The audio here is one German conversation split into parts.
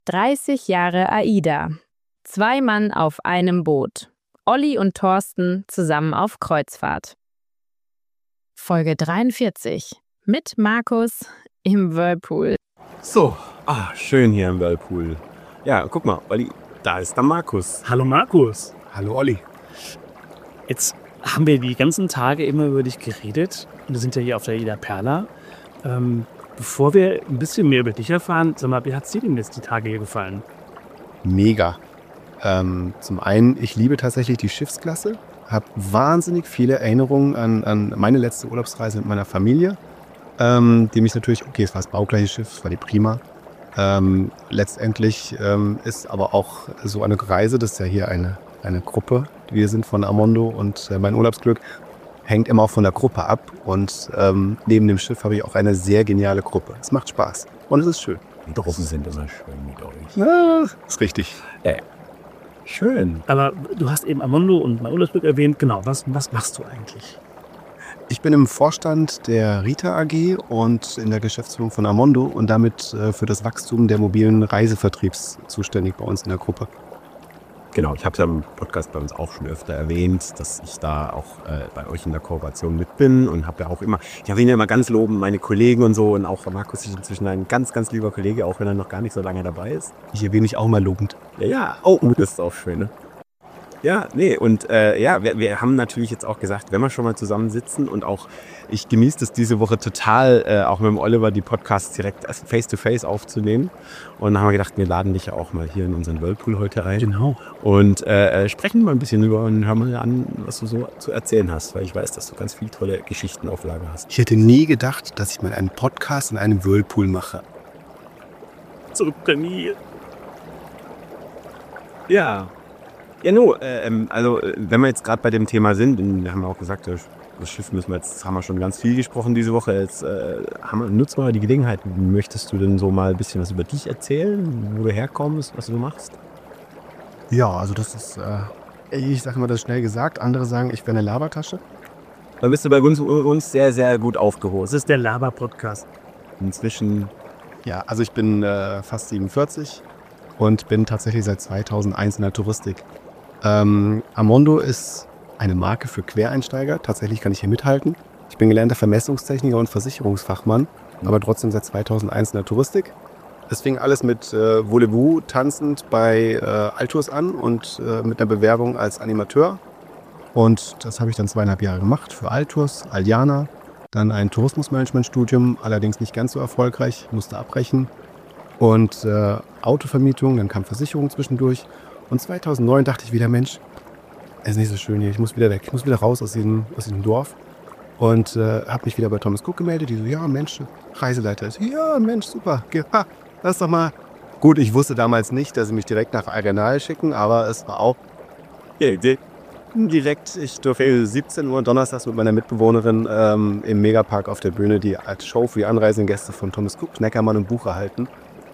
30 Jahre AIDA. 2 Mann auf einem Boot. Olli und Thorsten zusammen auf Kreuzfahrt. Folge 43. Mit Markus im Whirlpool. So, schön hier im Whirlpool. Ja, guck mal, Olli, da ist der Markus. Hallo Markus. Hallo Olli. Jetzt haben wir die ganzen Tage immer über dich geredet. Und wir sind ja hier auf der AIDA Perla. Bevor wir ein bisschen mehr über dich erfahren, sag mal, wie hat es dir denn jetzt die Tage hier gefallen? Mega. Zum einen, ich liebe tatsächlich die Schiffsklasse. Habe wahnsinnig viele Erinnerungen an meine letzte Urlaubsreise mit meiner Familie. Die mich natürlich, okay, es war das baugleiche Schiff, es war die Prima. Letztendlich ist aber auch so eine Reise, das ist ja hier eine Gruppe. Wir sind von Amondo und mein Urlaubsglück hängt immer auch von der Gruppe ab. Und neben dem Schiff habe ich auch eine sehr geniale Gruppe. Es macht Spaß und es ist schön. Die Gruppen sind immer schön mit euch. Ja, ist richtig. Schön. Aber du hast eben Amondo und mein Urlaubsglück erwähnt. Genau, was machst du eigentlich? Ich bin im Vorstand der Rita AG und in der Geschäftsführung von Amondo und damit für das Wachstum der mobilen Reisevertriebs zuständig bei uns in der Gruppe. Genau, ich habe es ja im Podcast bei uns auch schon öfter erwähnt, dass ich da auch bei euch in der Kooperation mit bin und habe ja auch immer, ich erwähne ja immer ganz lobend meine Kollegen und so und auch Markus ist inzwischen ein ganz, ganz lieber Kollege, auch wenn er noch gar nicht so lange dabei ist. Ich erwähne mich auch mal lobend. Ja, das ist auch schön, ne? Ja, nee, und wir haben natürlich jetzt auch gesagt, wenn wir schon mal zusammensitzen und auch, ich genieße das diese Woche total, auch mit dem Oliver die Podcasts direkt face-to-face aufzunehmen. Und dann haben wir gedacht, wir laden dich ja auch mal hier in unseren Whirlpool heute ein. Genau. Und sprechen mal ein bisschen drüber und hören mal an, was du so zu erzählen hast, weil ich weiß, dass du ganz viele tolle Geschichten auf Lager hast. Ich hätte nie gedacht, dass ich mal einen Podcast in einem Whirlpool mache. Zurück nie. Ja. Ja, also wenn wir jetzt gerade bei dem Thema sind, wir haben ja auch gesagt, das Schiff haben wir schon ganz viel gesprochen diese Woche. Jetzt nutzen wir mal die Gelegenheit. Möchtest du denn so mal ein bisschen was über dich erzählen, wo du herkommst, was du machst? Ja, also das ist, ich sage mal das schnell gesagt, andere sagen, ich wäre eine Labertasche. Da bist du bei uns sehr, sehr gut aufgehoben. Das ist der Laber-Podcast. Inzwischen. Ja, also ich bin fast 47 und bin tatsächlich seit 2001 in der Touristik. Amondo ist eine Marke für Quereinsteiger. Tatsächlich kann ich hier mithalten. Ich bin gelernter Vermessungstechniker und Versicherungsfachmann, aber trotzdem seit 2001 in der Touristik. Es fing alles mit Voulez-vous tanzend bei Altours an und mit einer Bewerbung als Animateur. Und das habe ich dann 2,5 Jahre gemacht für Altours, Aliana. Dann ein Tourismusmanagementstudium, allerdings nicht ganz so erfolgreich, musste abbrechen. Und Autovermietung, dann kam Versicherung zwischendurch. Und 2009 dachte ich wieder, Mensch, es ist nicht so schön hier, ich muss wieder weg, ich muss wieder raus aus diesem Dorf. Und habe mich wieder bei Thomas Cook gemeldet, die so, ja Mensch, Reiseleiter ist, ja Mensch, super, lass doch mal. Gut, ich wusste damals nicht, dass sie mich direkt nach Arenal schicken, aber es war auch direkt, ich durfte 17 Uhr donnerstags mit meiner Mitbewohnerin im Megapark auf der Bühne die Show für die anreisenden Gäste von Thomas Cook, Neckermann und Bucher halten.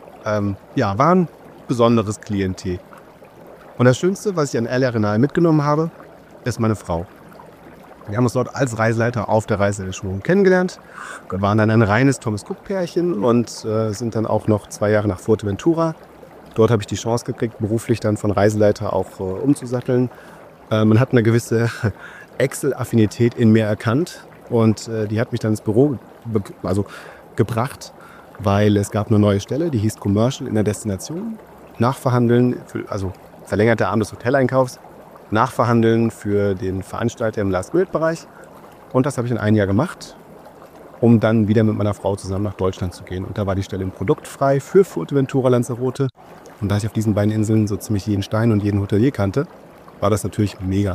War ein besonderes Klientel. Und das Schönste, was ich an Arenal mitgenommen habe, ist meine Frau. Wir haben uns dort als Reiseleiter auf der Reise der Schulung kennengelernt. Wir waren dann ein reines Thomas Cook-Pärchen und sind dann auch noch 2 Jahre nach Fuerteventura. Dort habe ich die Chance gekriegt, beruflich dann von Reiseleiter auch umzusatteln. Man hat eine gewisse Excel-Affinität in mir erkannt und die hat mich dann ins Büro gebracht, weil es gab eine neue Stelle, die hieß Commercial in der Destination. Nachverhandeln, verlängerter Arm des Hoteleinkaufs, nachverhandeln für den Veranstalter im Last-Minute-Bereich. Und das habe ich in 1 Jahr gemacht, um dann wieder mit meiner Frau zusammen nach Deutschland zu gehen. Und da war die Stelle im Produkt frei für Fuerteventura, Lanzarote. Und da ich auf diesen beiden Inseln so ziemlich jeden Stein und jeden Hotelier kannte, war das natürlich mega.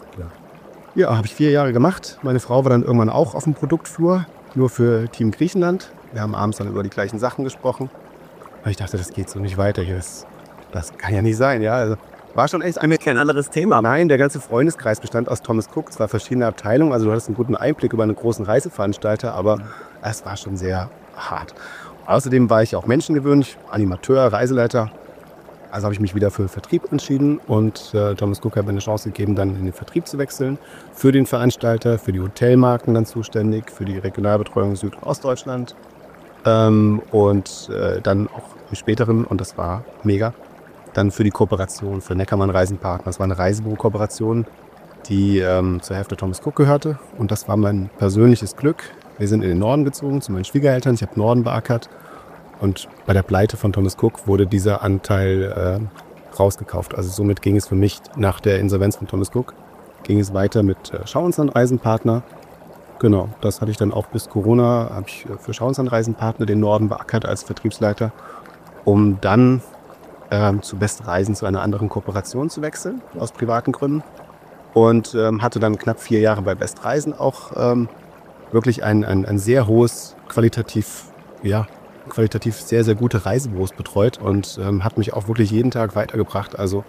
Ja, habe ich 4 Jahre gemacht. Meine Frau war dann irgendwann auch auf dem Produktflur, nur für Team Griechenland. Wir haben abends dann über die gleichen Sachen gesprochen. Aber ich dachte, das geht so nicht weiter hier. Das kann ja nicht sein, ja. Also, war schon echt Kein anderes Thema. Nein, der ganze Freundeskreis bestand aus Thomas Cook, zwar verschiedene Abteilungen, also du hattest einen guten Einblick über einen großen Reiseveranstalter, aber es war schon sehr hart. Außerdem war ich auch menschengewöhnlich, Animateur, Reiseleiter. Also habe ich mich wieder für Vertrieb entschieden und Thomas Cook hat mir eine Chance gegeben, dann in den Vertrieb zu wechseln. Für den Veranstalter, für die Hotelmarken dann zuständig, für die Regionalbetreuung Süd- und Ostdeutschland. Und dann auch im späteren, und das war mega, dann für die Kooperation, für Neckermann Reisenpartner. Das war eine Reisebüro-Kooperation, die zur Hälfte Thomas Cook gehörte. Und das war mein persönliches Glück. Wir sind in den Norden gezogen, zu meinen Schwiegereltern. Ich habe Norden beackert. Und bei der Pleite von Thomas Cook wurde dieser Anteil rausgekauft. Also somit ging es für mich nach der Insolvenz von Thomas Cook, ging es weiter mit Schauinsland Reisenpartner. Genau, das hatte ich dann auch bis Corona, habe ich für Schauinsland Reisenpartner den Norden beackert als Vertriebsleiter, um dann zu Best Reisen zu einer anderen Kooperation zu wechseln, aus privaten Gründen. Und hatte dann knapp 4 Jahre bei Best Reisen auch wirklich ein sehr hohes, qualitativ sehr, sehr gute Reisebüros betreut und hat mich auch wirklich jeden Tag weitergebracht. Also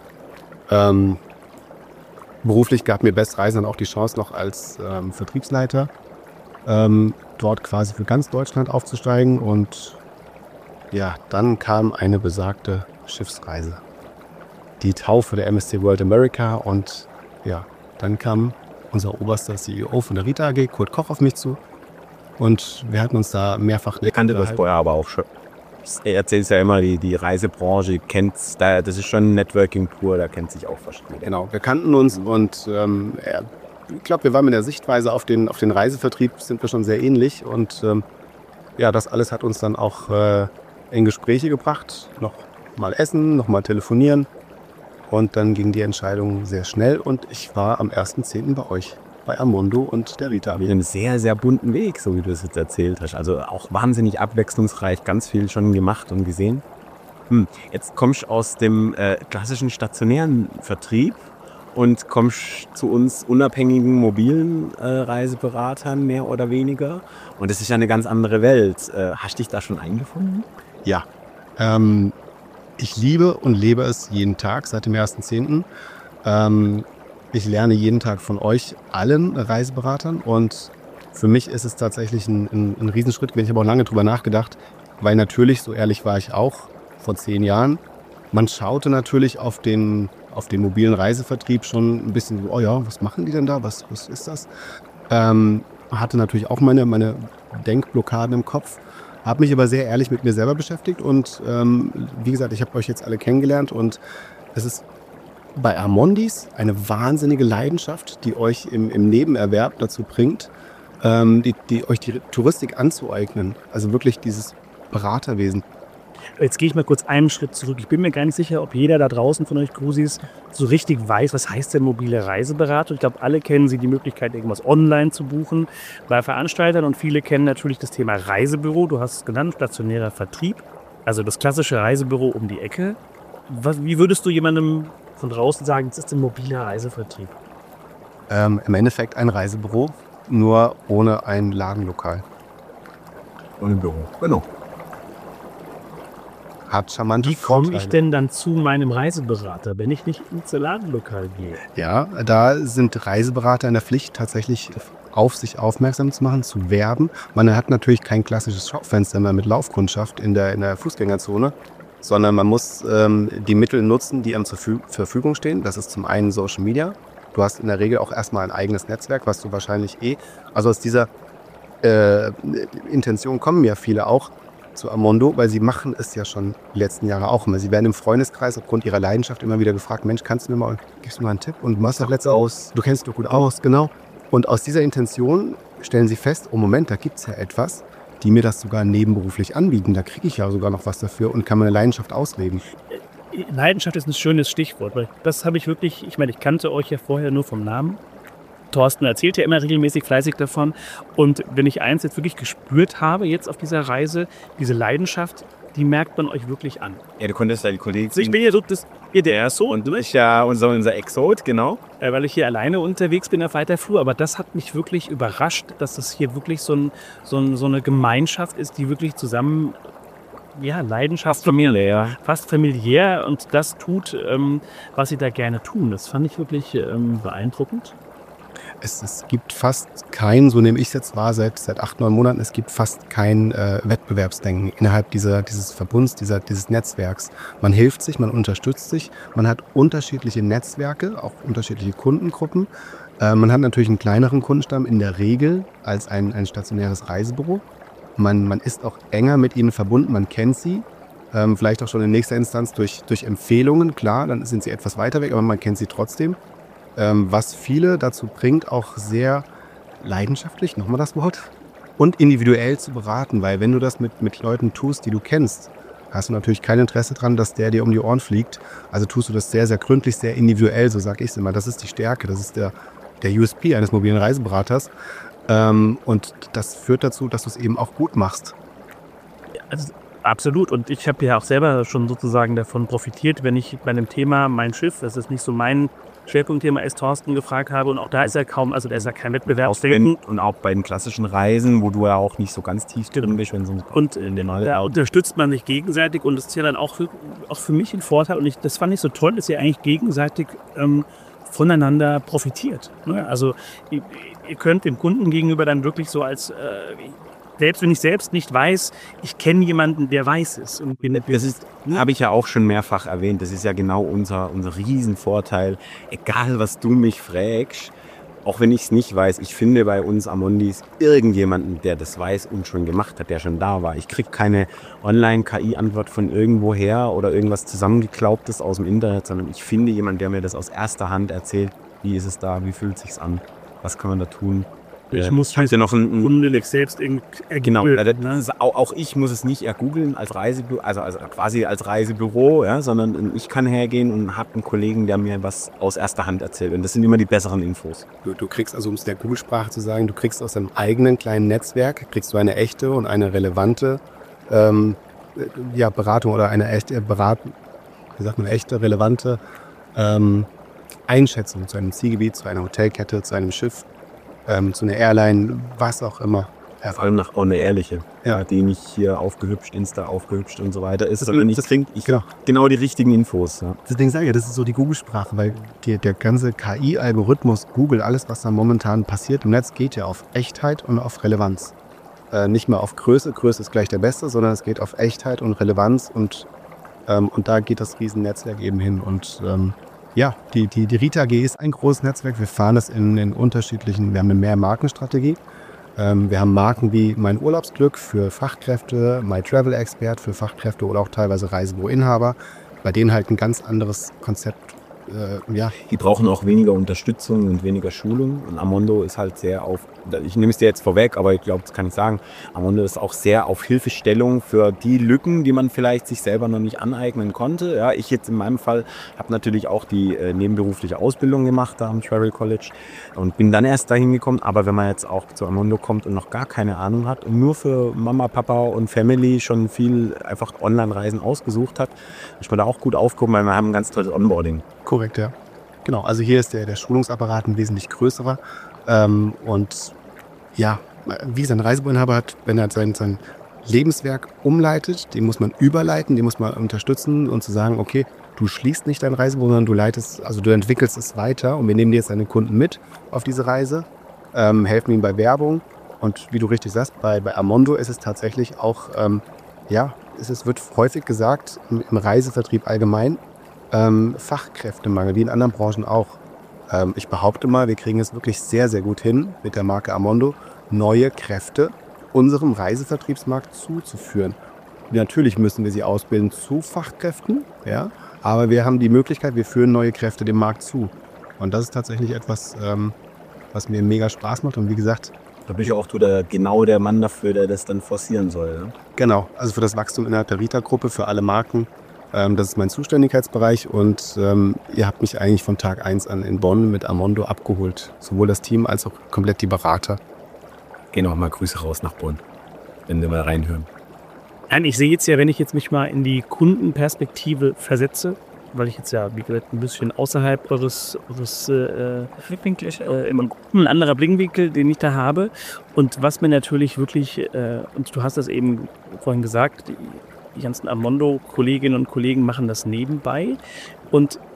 beruflich gab mir Best Reisen dann auch die Chance, noch als Vertriebsleiter dort quasi für ganz Deutschland aufzusteigen. Und ja, dann kam eine besagte Schiffsreise. Die Taufe der MSC World America. Und ja, dann kam unser oberster CEO von der Rita AG, Kurt Koch, auf mich zu. Und wir hatten uns da mehrfach... Ich kannte das vorher aber auch schon. Er erzählt ja immer, die Reisebranche kennt's, das ist schon Networking pur, da kennt sich auch verschiedene. Genau, wir kannten uns und ich glaube, wir waren mit der Sichtweise auf den Reisevertrieb, sind wir schon sehr ähnlich. Und ja, das alles hat uns dann auch in Gespräche gebracht. Noch mal essen, noch mal telefonieren. Und dann ging die Entscheidung sehr schnell und ich war am 1.10. bei euch. Bei Amondo und der Rita. Einen sehr, sehr bunten Weg, so wie du es jetzt erzählt hast. Also auch wahnsinnig abwechslungsreich, ganz viel schon gemacht und gesehen. Jetzt kommst du aus dem klassischen stationären Vertrieb und kommst zu uns unabhängigen mobilen Reiseberatern, mehr oder weniger. Und das ist ja eine ganz andere Welt. Hast du dich da schon eingefunden? Ja, ich liebe und lebe es jeden Tag seit dem 1.10. Ich lerne jeden Tag von euch allen Reiseberatern und für mich ist es tatsächlich ein Riesenschritt. Ich habe auch lange drüber nachgedacht, weil natürlich, so ehrlich war ich auch vor 10 Jahren, man schaute natürlich auf den mobilen Reisevertrieb schon ein bisschen so, oh ja, was machen die denn da, was ist das? Hatte natürlich auch meine Denkblockaden im Kopf, habe mich aber sehr ehrlich mit mir selber beschäftigt und wie gesagt, ich habe euch jetzt alle kennengelernt und es ist bei Amondis eine wahnsinnige Leidenschaft, die euch im Nebenerwerb dazu bringt, die euch die Touristik anzueignen. Also wirklich dieses Beraterwesen. Jetzt gehe ich mal kurz einen Schritt zurück. Ich bin mir gar nicht sicher, ob jeder da draußen von euch Cruisis so richtig weiß, was heißt denn mobile Reiseberatung. Ich glaube, alle kennen die Möglichkeit, irgendwas online zu buchen bei Veranstaltern und viele kennen natürlich das Thema Reisebüro. Du hast es genannt, stationärer Vertrieb, also das klassische Reisebüro um die Ecke. Wie würdest du jemandem von draußen sagen, das ist ein mobiler Reisevertrieb? Im Endeffekt ein Reisebüro, nur ohne ein Ladenlokal. Ohne Büro, genau. Hat charmante Wie komme Vorteile. ich denn dann zu meinem Reiseberater, wenn ich nicht ins Ladenlokal gehe? Ja, da sind Reiseberater in der Pflicht, tatsächlich auf sich aufmerksam zu machen, zu werben. Man hat natürlich kein klassisches Schaufenster mehr mit Laufkundschaft in der Fußgängerzone, sondern man muss die Mittel nutzen, die einem zur Verfügung stehen. Das ist zum einen Social Media. Du hast in der Regel auch erstmal ein eigenes Netzwerk, was du wahrscheinlich also aus dieser Intention kommen ja viele auch zu Amondo, weil sie machen es ja schon die letzten Jahre auch immer. Sie werden im Freundeskreis aufgrund ihrer Leidenschaft immer wieder gefragt, Mensch, gibst du mir mal einen Tipp? Und du machst doch du kennst dich doch gut aus, genau. Und aus dieser Intention stellen sie fest, oh Moment, da gibt es ja etwas, die mir das sogar nebenberuflich anbieten. Da kriege ich ja sogar noch was dafür und kann meine Leidenschaft ausleben. Leidenschaft ist ein schönes Stichwort, weil das habe ich wirklich, ich meine, ich kannte euch ja vorher nur vom Namen. Thorsten erzählt ja immer regelmäßig fleißig davon. Und wenn ich eins jetzt wirklich gespürt habe, jetzt auf dieser Reise, diese Leidenschaft, die merkt man euch wirklich an. Ja, du konntest ja die Kollegen... Also ich bin ja so, der ist so und du bist ja unser Exot, genau. Weil ich hier alleine unterwegs bin auf weiter Flur. Aber das hat mich wirklich überrascht, dass das hier wirklich so eine Gemeinschaft ist, die wirklich zusammen, ja, Leidenschaft, fast familiär und das tut, was sie da gerne tun. Das fand ich wirklich beeindruckend. Es gibt fast kein, so nehme ich es jetzt wahr, seit 8, 9 Monaten, es gibt fast kein Wettbewerbsdenken innerhalb dieses Verbunds, dieses Netzwerks. Man hilft sich, man unterstützt sich, man hat unterschiedliche Netzwerke, auch unterschiedliche Kundengruppen. Man hat natürlich einen kleineren Kundenstamm in der Regel als ein stationäres Reisebüro. Man ist auch enger mit ihnen verbunden, man kennt sie. Vielleicht auch schon in nächster Instanz durch Empfehlungen, klar, dann sind sie etwas weiter weg, aber man kennt sie trotzdem. Was viele dazu bringt, auch sehr leidenschaftlich, nochmal das Wort, und individuell zu beraten, weil wenn du das mit Leuten tust, die du kennst, hast du natürlich kein Interesse daran, dass der dir um die Ohren fliegt. Also tust du das sehr, sehr gründlich, sehr individuell, so sage ich es immer. Das ist die Stärke, das ist der USP eines mobilen Reiseberaters. Und das führt dazu, dass du es eben auch gut machst. Also, absolut. Und ich habe ja auch selber schon sozusagen davon profitiert, wenn ich bei einem Thema, mein Schiff, das ist nicht so mein Schwerpunktthema, ist Thorsten gefragt habe. Und auch da ist er kaum, also da ist ja kein Wettbewerbsdenken. Und auch bei den klassischen Reisen, wo du ja auch nicht so ganz tief drin bist. Und da unterstützt man sich gegenseitig. Und das ist ja dann auch für mich ein Vorteil. Und das fand ich so toll, dass ihr eigentlich gegenseitig voneinander profitiert. Also ihr könnt dem Kunden gegenüber dann wirklich so als... Selbst wenn ich selbst nicht weiß, ich kenne jemanden, der weiß es. Und das habe ich ja auch schon mehrfach erwähnt. Das ist ja genau unser Riesenvorteil. Egal, was du mich fragst, auch wenn ich es nicht weiß, ich finde bei uns Amondis irgendjemanden, der das weiß und schon gemacht hat, der schon da war. Ich kriege keine Online-KI-Antwort von irgendwoher oder irgendwas zusammengeklaubtes aus dem Internet, sondern ich finde jemanden, der mir das aus erster Hand erzählt. Wie ist es da? Wie fühlt es sich an? Was kann man da tun? Ich muss ja noch Kundendeck selbst genau, auch ich muss es nicht ergoogeln als Reisebüro, also quasi als Reisebüro, ja, sondern ich kann hergehen und habe einen Kollegen, der mir was aus erster Hand erzählt. Und das sind immer die besseren Infos. Du kriegst, also um es der Google-Sprache zu sagen, du kriegst aus deinem eigenen kleinen Netzwerk, kriegst du eine echte und eine relevante Beratung oder eine echte relevante Einschätzung zu einem Zielgebiet, zu einer Hotelkette, zu einem Schiff. Zu einer Airline, was auch immer. Ja, vor allem auch eine ehrliche, die nicht hier aufgehübscht, Insta aufgehübscht und so weiter ist, sondern ich kriege genau die richtigen Infos. Ja. Deswegen sage ich, das ist so die Google-Sprache, weil der ganze KI-Algorithmus, Google, alles, was da momentan passiert im Netz, geht ja auf Echtheit und auf Relevanz. Nicht mehr auf Größe, Größe ist gleich der Beste, sondern es geht auf Echtheit und Relevanz und da geht das Riesennetzwerk eben hin und ja, die Rita AG ist ein großes Netzwerk. Wir fahren das in unterschiedlichen, wir haben eine Mehrmarkenstrategie. Wir haben Marken wie Mein Urlaubsglück für Fachkräfte, My Travel Expert für Fachkräfte oder auch teilweise Reisebüroinhaber, bei denen halt ein ganz anderes Konzept. Die brauchen auch weniger Unterstützung und weniger Schulung. Und Amondo ist halt sehr auf, ich nehme es dir jetzt vorweg, aber ich glaube, das kann ich sagen, Amondo ist auch sehr auf Hilfestellung für die Lücken, die man vielleicht sich selber noch nicht aneignen konnte. Ja, ich jetzt in meinem Fall habe natürlich auch die nebenberufliche Ausbildung gemacht da am Travel College und bin dann erst dahin gekommen. Aber wenn man jetzt auch zu Amondo kommt und noch gar keine Ahnung hat und nur für Mama, Papa und Family schon viel einfach Online-Reisen ausgesucht hat, ist man da auch gut aufgehoben, weil wir haben ein ganz tolles Onboarding. Korrekt, ja. Genau, also hier ist der Schulungsapparat ein wesentlich größerer. Und ja, wie sein Reisebüroinhaber hat, wenn er sein Lebenswerk umleitet, den muss man überleiten, den muss man unterstützen und zu sagen, okay, du schließt nicht dein Reisebüro, sondern du entwickelst es weiter und wir nehmen dir jetzt deine Kunden mit auf diese Reise, helfen ihnen bei Werbung und wie du richtig sagst, bei Amondo ist es tatsächlich auch, es wird häufig gesagt, im Reisevertrieb allgemein, Fachkräftemangel, wie in anderen Branchen auch. Ich behaupte mal, wir kriegen es wirklich sehr, sehr gut hin, mit der Marke Amondo neue Kräfte unserem Reisevertriebsmarkt zuzuführen. Natürlich müssen wir sie ausbilden zu Fachkräften, ja, aber wir haben die Möglichkeit, wir führen neue Kräfte dem Markt zu. Und das ist tatsächlich etwas, was mir mega Spaß macht. Und wie gesagt, da bin ich auch der Mann dafür, der das dann forcieren soll. Ne? Genau, also für das Wachstum innerhalb der Rita-Gruppe, für alle Marken. Das ist mein Zuständigkeitsbereich und ihr habt mich eigentlich von Tag 1 an in Bonn mit Amondo abgeholt. Sowohl das Team als auch komplett die Berater. Gehen auch mal Grüße raus nach Bonn, wenn wir mal reinhören. Nein, ich sehe jetzt ja, wenn ich jetzt mich mal in die Kundenperspektive versetze, weil ich jetzt ja, wie gesagt, ein bisschen außerhalb eures Blickwinkels, immer ein anderer Blickwinkel, den ich da habe. Und was mir natürlich wirklich, und du hast das eben vorhin gesagt, die ganzen Amondo-Kolleginnen und Kollegen machen das nebenbei. Und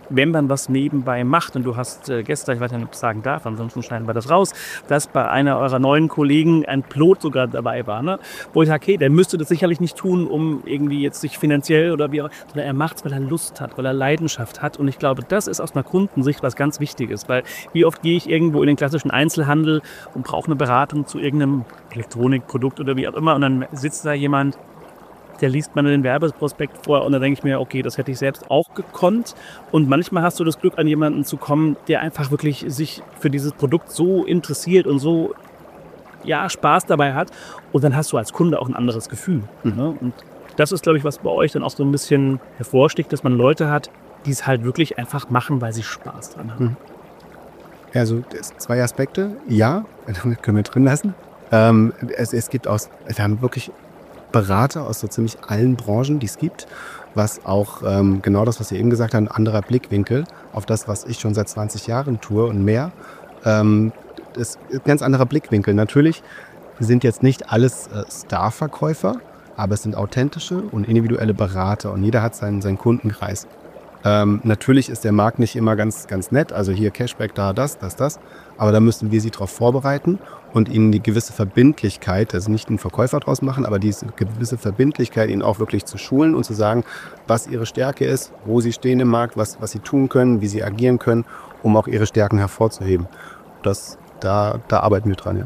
wenn man was nebenbei macht und du hast gestern, ich weiß nicht, ob ich sagen darf, ansonsten schneiden wir das raus, dass bei einer eurer neuen Kollegen ein Pilot sogar dabei war, ne? Wo ich sage, okay, der müsste das sicherlich nicht tun, um irgendwie jetzt sich finanziell oder wie auch, sondern er macht es, weil er Lust hat, weil er Leidenschaft hat. Und ich glaube, das ist aus einer Kundensicht was ganz Wichtiges, weil wie oft gehe ich irgendwo in den klassischen Einzelhandel und brauche eine Beratung zu irgendeinem Elektronikprodukt oder wie auch immer und dann sitzt da jemand, der liest mal den Werbeprospekt vor und dann denke ich mir, okay, das hätte ich selbst auch gekonnt. Und manchmal hast du das Glück, an jemanden zu kommen, der einfach wirklich sich für dieses Produkt so interessiert und so Spaß dabei hat. Und dann hast du als Kunde auch ein anderes Gefühl. Ne? Und das ist, glaube ich, was bei euch dann auch so ein bisschen hervorsticht, dass man Leute hat, die es halt wirklich einfach machen, weil sie Spaß dran haben. Also 2 Aspekte. Ja, können wir drin lassen. Es gibt wir haben wirklich Berater aus so ziemlich allen Branchen, die es gibt, was auch genau das, was ihr eben gesagt habt, ein anderer Blickwinkel auf das, was ich schon seit 20 Jahren tue und mehr. Ist ein ganz anderer Blickwinkel. Natürlich sind jetzt nicht alles Star-Verkäufer, aber es sind authentische und individuelle Berater und jeder hat seinen Kundenkreis. Natürlich ist der Markt nicht immer ganz, ganz nett, also hier Cashback, da das, aber da müssen wir sie darauf vorbereiten und ihnen die gewisse Verbindlichkeit, also nicht einen Verkäufer draus machen, aber diese gewisse Verbindlichkeit, ihnen auch wirklich zu schulen und zu sagen, was ihre Stärke ist, wo sie stehen im Markt, was sie tun können, wie sie agieren können, um auch ihre Stärken hervorzuheben. Da arbeiten wir dran, ja.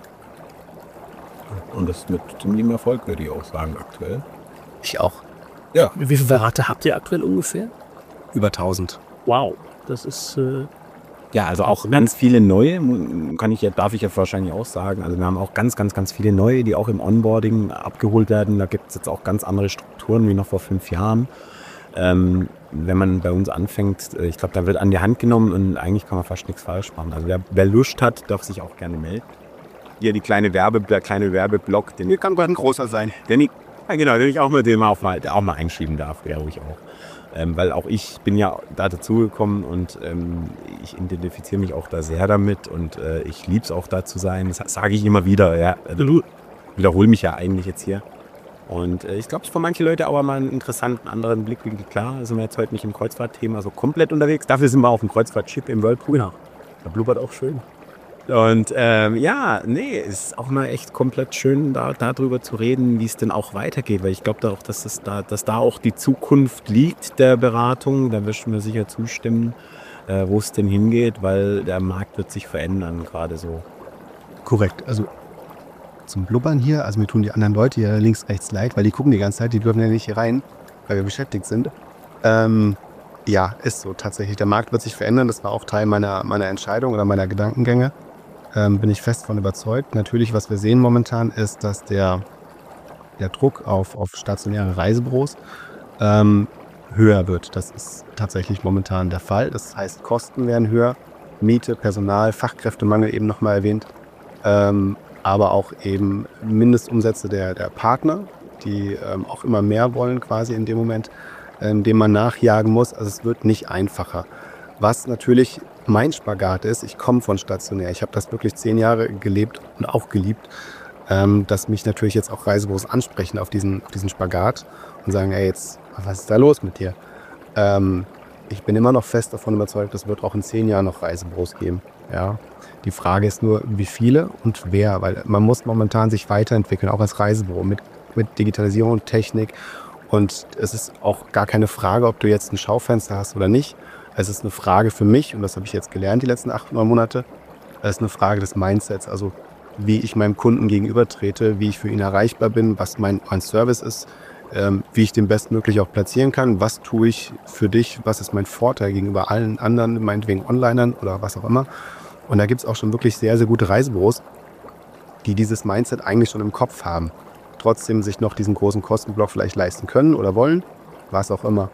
Und das mit ziemlichem Erfolg, würde ich auch sagen, aktuell. Ich auch. Ja. Wie viele Berater habt ihr aktuell ungefähr? Über 1000. Wow, das ist... Ja, also auch ganz viele neue, darf ich ja wahrscheinlich auch sagen. Also wir haben auch ganz, ganz, ganz viele neue, die auch im Onboarding abgeholt werden. Da gibt es jetzt auch ganz andere Strukturen wie noch vor 5 Jahren. Wenn man bei uns anfängt, ich glaube, da wird an die Hand genommen und eigentlich kann man fast nichts falsch machen. Also wer Lust hat, darf sich auch gerne melden. Hier der kleine Werbeblock. Hier kann ein großer sein. Den ich auch mal einschieben darf, wäre ruhig auch. Weil auch ich bin ja da dazugekommen und ich identifiziere mich auch da sehr damit und ich liebe es auch da zu sein. Das sage ich immer wieder. Ja. Wiederhole mich ja eigentlich jetzt hier. Und ich glaube, es ist für manche Leute auch mal einen interessanten anderen Blickwinkel. Klar, sind wir jetzt heute nicht im Kreuzfahrtthema so komplett unterwegs. Dafür sind wir auf dem Kreuzfahrtschiff im Whirlpool. Genau. Da blubbert auch schön. Und ist auch mal echt komplett schön, darüber zu reden, wie es denn auch weitergeht. Weil ich glaube auch, dass da auch die Zukunft liegt der Beratung. Da wirst du mir sicher zustimmen, wo es denn hingeht, weil der Markt wird sich verändern, gerade so. Korrekt. Also zum Blubbern hier, also mir tun die anderen Leute hier links, rechts leid, weil die gucken die ganze Zeit, die dürfen ja nicht hier rein, weil wir beschäftigt sind. Ja, ist so tatsächlich. Der Markt wird sich verändern. Das war auch Teil meiner Entscheidung oder meiner Gedankengänge. Bin ich fest von überzeugt. Natürlich, was wir sehen momentan, ist, dass der Druck auf stationäre Reisebüros höher wird. Das ist tatsächlich momentan der Fall. Das heißt, Kosten werden höher, Miete, Personal, Fachkräftemangel eben nochmal erwähnt, aber auch eben Mindestumsätze der Partner, die auch immer mehr wollen quasi in dem Moment, dem man nachjagen muss. Also es wird nicht einfacher. Was natürlich mein Spagat ist, ich komme von stationär. Ich habe das wirklich 10 Jahre gelebt und auch geliebt, dass mich natürlich jetzt auch Reisebüros ansprechen auf diesen Spagat und sagen, ey, jetzt, was ist da los mit dir? Ich bin immer noch fest davon überzeugt, es wird auch in 10 Jahren noch Reisebüros geben. Ja? Die Frage ist nur, wie viele und wer, weil man muss momentan sich weiterentwickeln, auch als Reisebüro mit Digitalisierung und Technik. Und es ist auch gar keine Frage, ob du jetzt ein Schaufenster hast oder nicht. Es ist eine Frage für mich, und das habe ich jetzt gelernt die letzten 8, 9 Monate, es ist eine Frage des Mindsets, also wie ich meinem Kunden gegenüber trete, wie ich für ihn erreichbar bin, was mein Service ist, wie ich den bestmöglich auch platzieren kann, was tue ich für dich, was ist mein Vorteil gegenüber allen anderen, meinetwegen Onlinern oder was auch immer. Und da gibt es auch schon wirklich sehr, sehr gute Reisebüros, die dieses Mindset eigentlich schon im Kopf haben, trotzdem sich noch diesen großen Kostenblock vielleicht leisten können oder wollen, was auch immer.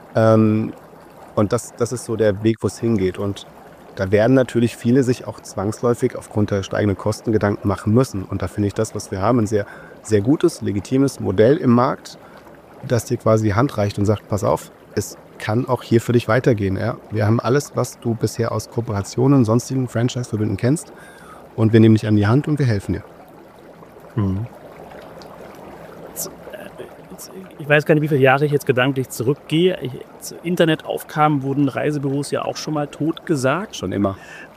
Und das ist so der Weg, wo es hingeht. Und da werden natürlich viele sich auch zwangsläufig aufgrund der steigenden Kosten Gedanken machen müssen. Und da finde ich das, was wir haben, ein sehr, sehr gutes, legitimes Modell im Markt, das dir quasi die Hand reicht und sagt, pass auf, es kann auch hier für dich weitergehen. Ja? Wir haben alles, was du bisher aus Kooperationen und sonstigen Franchise-Verbünden kennst. Und wir nehmen dich an die Hand und wir helfen dir. ich weiß gar nicht, wie viele Jahre ich jetzt gedanklich zurückgehe. Als Internet aufkam, wurden Reisebüros ja auch schon mal totgesagt. Schon immer.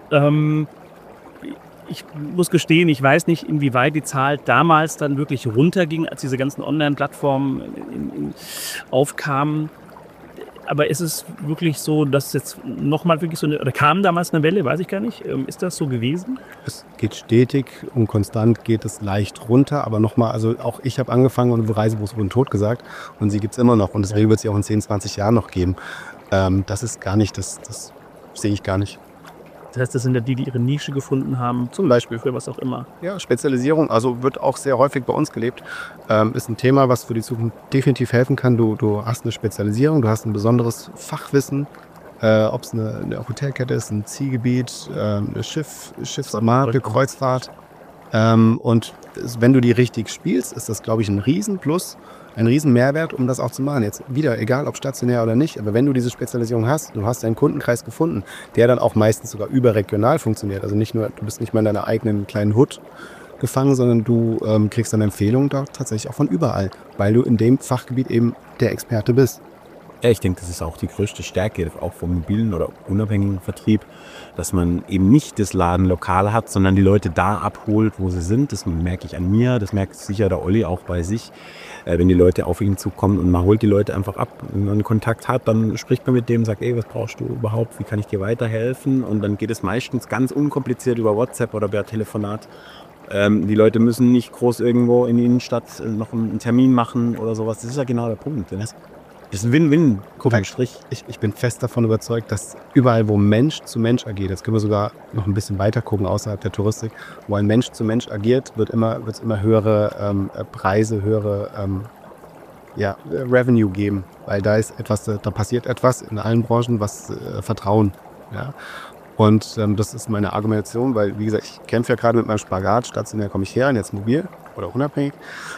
Ich muss gestehen, ich weiß nicht, inwieweit die Zahl damals dann wirklich runterging, als diese ganzen Online-Plattformen aufkamen. Aber ist es wirklich so, dass jetzt nochmal wirklich oder kam damals eine Welle, weiß ich gar nicht. Ist das so gewesen? Es geht stetig und konstant geht es leicht runter. Aber nochmal, also auch ich habe angefangen und Reisebüros wurden totgesagt. Und sie gibt es immer noch. Und deswegen wird es sie auch in 10, 20 Jahren noch geben. Das ist gar nicht, das sehe ich gar nicht. Das heißt, das sind ja die ihre Nische gefunden haben. Zum Beispiel. Für was auch immer. Ja, Spezialisierung, also wird auch sehr häufig bei uns gelebt. Ist ein Thema, was für die Zukunft definitiv helfen kann. Du hast eine Spezialisierung, du hast ein besonderes Fachwissen. Ob es eine Hotelkette ist, ein Zielgebiet, eine Schiffsmarke, Kreuzfahrt. Und wenn du die richtig spielst, ist das, glaube ich, ein Riesenplus, ein Riesenmehrwert, um das auch zu machen. Jetzt wieder, egal ob stationär oder nicht, aber wenn du diese Spezialisierung hast, du hast deinen Kundenkreis gefunden, der dann auch meistens sogar überregional funktioniert. Also nicht nur, du bist nicht mal in deiner eigenen kleinen Hut gefangen, sondern du kriegst dann Empfehlungen dort tatsächlich auch von überall, weil du in dem Fachgebiet eben der Experte bist. Ja, ich denke, das ist auch die größte Stärke, auch vom mobilen oder unabhängigen Vertrieb, dass man eben nicht das Ladenlokal hat, sondern die Leute da abholt, wo sie sind. Das merke ich an mir, das merkt sicher der Olli auch bei sich. Wenn die Leute auf ihn zukommen und man holt die Leute einfach ab, wenn man einen Kontakt hat, dann spricht man mit dem, sagt, ey, was brauchst du überhaupt, wie kann ich dir weiterhelfen? Und dann geht es meistens ganz unkompliziert über WhatsApp oder per Telefonat. Die Leute müssen nicht groß irgendwo in die Innenstadt noch einen Termin machen oder sowas. Das ist ja genau der Punkt. Das ist ein Win-Win, Strich. Ich bin fest davon überzeugt, dass überall, wo Mensch zu Mensch agiert, jetzt können wir sogar noch ein bisschen weiter gucken außerhalb der Touristik, wo ein Mensch zu Mensch agiert, wird es immer höhere Preise, höhere Revenue geben. Weil da ist da passiert etwas in allen Branchen, was Vertrauen. Ja. Und das ist meine Argumentation, weil, wie gesagt, ich kämpfe ja gerade mit meinem Spagat, stationär komme ich her und jetzt mobil oder unabhängig.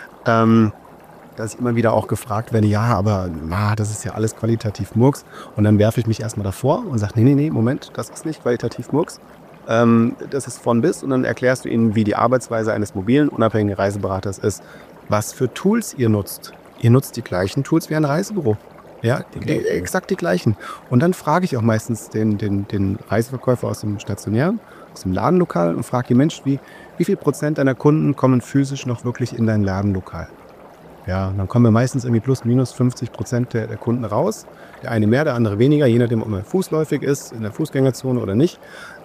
Dass ich immer wieder auch gefragt werde, ja, aber das ist ja alles qualitativ Murks. Und dann werfe ich mich erstmal davor und sage, nee, Moment, das ist nicht qualitativ Murks. Das ist von bis. Und dann erklärst du ihnen, wie die Arbeitsweise eines mobilen, unabhängigen Reiseberaters ist, was für Tools ihr nutzt. Ihr nutzt die gleichen Tools wie ein Reisebüro. Ja, exakt die gleichen. Und dann frage ich auch meistens den Reiseverkäufer aus dem Stationären, aus dem Ladenlokal und frage die Mensch, wie viel Prozent deiner Kunden kommen physisch noch wirklich in dein Ladenlokal? Ja, dann kommen wir meistens irgendwie plus minus 50% der Kunden raus. Der eine mehr, der andere weniger, je nachdem, ob man fußläufig ist, in der Fußgängerzone oder nicht.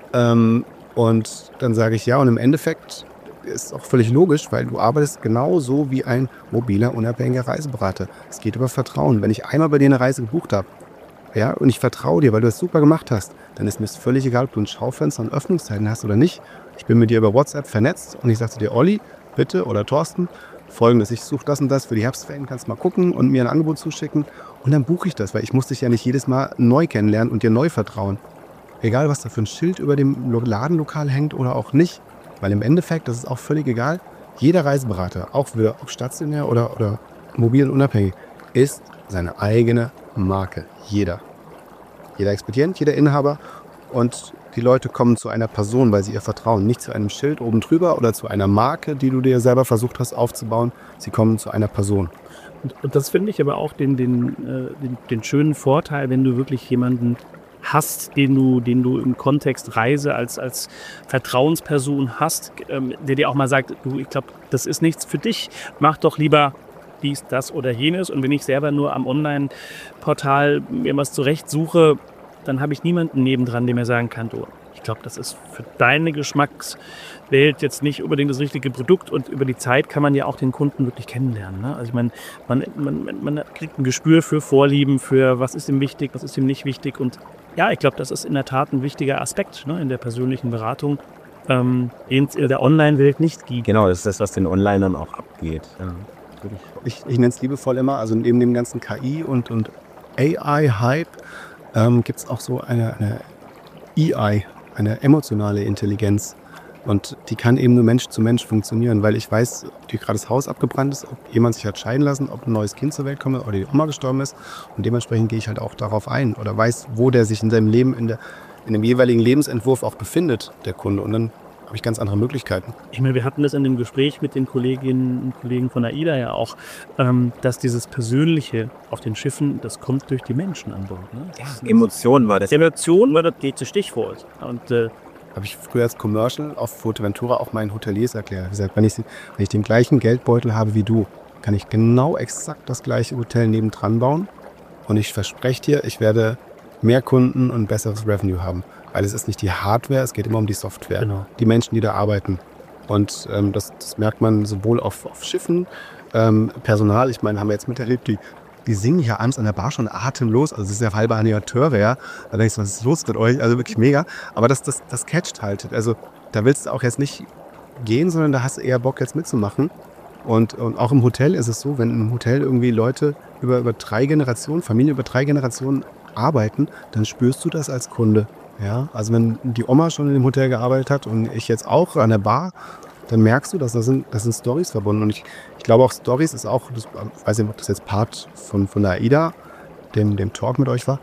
Und dann sage ich ja, und im Endeffekt ist auch völlig logisch, weil du arbeitest genauso wie ein mobiler, unabhängiger Reiseberater. Es geht über Vertrauen. Wenn ich einmal bei dir eine Reise gebucht habe, ja, und ich vertraue dir, weil du es super gemacht hast, dann ist mir es völlig egal, ob du ein Schaufenster und Öffnungszeiten hast oder nicht. Ich bin mit dir über WhatsApp vernetzt und ich sage dir, Olli, bitte, oder Thorsten, Folgendes, ich suche das und das für die Herbstferien, kannst mal gucken und mir ein Angebot zuschicken und dann buche ich das, weil ich muss dich ja nicht jedes Mal neu kennenlernen und dir neu vertrauen. Egal, was da für ein Schild über dem Ladenlokal hängt oder auch nicht, weil im Endeffekt, das ist auch völlig egal, jeder Reiseberater, auch stationär oder mobil und unabhängig, ist seine eigene Marke. Jeder Expedient, jeder Inhaber und die Leute kommen zu einer Person, weil sie ihr vertrauen, nicht zu einem Schild oben drüber oder zu einer Marke, die du dir selber versucht hast aufzubauen. Sie kommen zu einer Person. Und das finde ich aber auch den schönen Vorteil, wenn du wirklich jemanden hast, den du im Kontext Reise als Vertrauensperson hast, der dir auch mal sagt, du, ich glaube, das ist nichts für dich, mach doch lieber dies, das oder jenes. Und wenn ich selber nur am Online-Portal mir was zurechtsuche, dann habe ich niemanden nebendran, der mir sagen kann, du, ich glaube, das ist für deine Geschmackswelt jetzt nicht unbedingt das richtige Produkt und über die Zeit kann man ja auch den Kunden wirklich kennenlernen. Ne? Also ich meine, man kriegt ein Gespür für Vorlieben, für was ist ihm wichtig, was ist ihm nicht wichtig und ja, ich glaube, das ist in der Tat ein wichtiger Aspekt, ne, in der persönlichen Beratung, den es in der Online-Welt nicht gibt. Genau, das ist das, was den Onlinern auch abgeht. Ja, ich nenne es liebevoll immer, also neben dem ganzen KI und AI-Hype gibt es auch so eine EI, eine emotionale Intelligenz. Und die kann eben nur Mensch zu Mensch funktionieren, weil ich weiß, ob dir gerade das Haus abgebrannt ist, ob jemand sich hat scheiden lassen, ob ein neues Kind zur Welt kommt oder die Oma gestorben ist. Und dementsprechend gehe ich halt auch darauf ein oder weiß, wo der sich in seinem Leben, in dem jeweiligen Lebensentwurf auch befindet, der Kunde. Und dann habe ich ganz andere Möglichkeiten. Ich meine, wir hatten das in dem Gespräch mit den Kolleginnen und Kollegen von AIDA ja auch, dass dieses Persönliche auf den Schiffen, das kommt durch die Menschen an Bord. Ne? Emotionen war das. Emotion war das Stichwort. Und Habe ich früher als Commercial auf Fuerteventura auch meinen Hoteliers erklärt. Ich gesagt, wenn ich den gleichen Geldbeutel habe wie du, kann ich genau exakt das gleiche Hotel nebendran bauen. Und ich verspreche dir, ich werde mehr Kunden und besseres Revenue haben. Weil es ist nicht die Hardware, es geht immer um die Software. Genau. Die Menschen, die da arbeiten. Und das merkt man sowohl auf Schiffen, Personal. Ich meine, haben wir jetzt miterlebt, die singen ja abends an der Bar schon atemlos. Also das ist ja halbe Animateure, ja. Da denkst du, was ist los mit euch? Also wirklich mega. Aber das catcht halt. Also da willst du auch jetzt nicht gehen, sondern da hast du eher Bock jetzt mitzumachen. Und auch im Hotel ist es so, wenn im Hotel irgendwie Leute über 3 Generationen, Familien über 3 Generationen arbeiten, dann spürst du das als Kunde. Ja, also wenn die Oma schon in dem Hotel gearbeitet hat und ich jetzt auch an der Bar, dann merkst du, dass das sind Storys verbunden. Und ich glaube auch, Storys ist auch, ich weiß nicht, ob das jetzt Part von der AIDA, dem Talk mit euch war,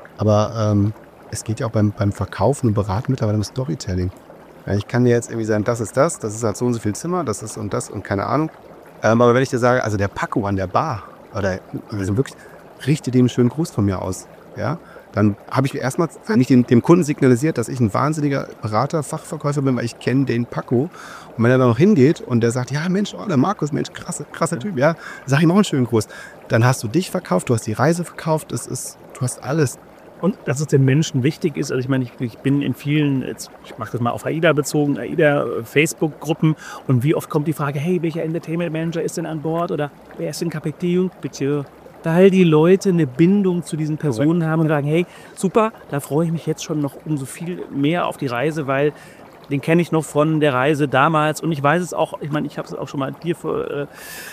aber es geht ja auch beim Verkaufen und Beraten mittlerweile um Storytelling. Ja, ich kann dir jetzt irgendwie sagen, das ist halt so und so viel Zimmer, das ist und das und keine Ahnung. Aber wenn ich dir sage, also der Paco an der Bar, oder also wirklich, richte dem einen schönen Gruß von mir aus, ja, dann habe ich erstmal eigentlich dem Kunden signalisiert, dass ich ein wahnsinniger Berater, Fachverkäufer bin, weil ich kenne den Paco. Und wenn er dann noch hingeht und der sagt, ja Mensch, der Markus, Mensch, krasser Typ, ja, sag ihm auch einen schönen Gruß. Dann hast du dich verkauft, du hast die Reise verkauft, du hast alles. Und dass es den Menschen wichtig ist, also ich meine, ich bin in vielen, ich mache das mal auf AIDA bezogen, AIDA-Facebook-Gruppen, und wie oft kommt die Frage, hey, welcher Entertainment-Manager ist denn an Bord oder wer ist in Kapitän, bitte? Weil die Leute eine Bindung zu diesen Personen haben und sagen, hey, super, da freue ich mich jetzt schon noch umso viel mehr auf die Reise, weil den kenne ich noch von der Reise damals, und ich weiß es auch, ich meine, ich habe es auch schon mal dir vor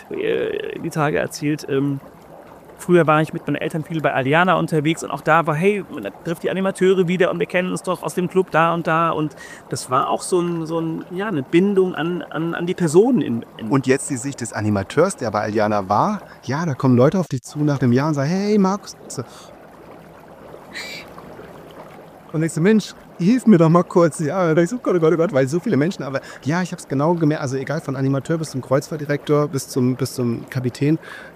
die Tage erzählt, früher war ich mit meinen Eltern viel bei Aliana unterwegs, und auch da war, hey, man trifft die Animateure wieder und wir kennen uns doch aus dem Club da, und das war auch so eine Bindung an die Personen. Und jetzt die Sicht des Animateurs, der bei Aliana war, ja, da kommen Leute auf dich zu nach einem Jahr und sagen, hey Markus, und denkst du, Mensch, hilf mir doch mal kurz. Ja, da denkst du, oh Gott, weil so viele Menschen, aber ja, ich habe es genau gemerkt, also egal, von Animateur bis zum Kreuzfahrtdirektor, bis zum Kapitän,